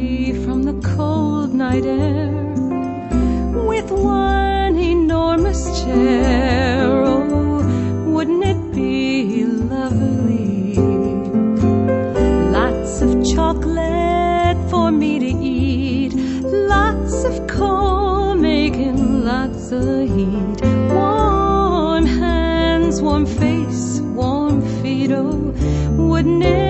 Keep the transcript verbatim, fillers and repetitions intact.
free from the cold night air, with one enormous chair. Oh, wouldn't it be lovely? Lots of chocolate for me to eat, lots of coal making lots of heat, warm hands, warm face, warm feet. Oh, wouldn't it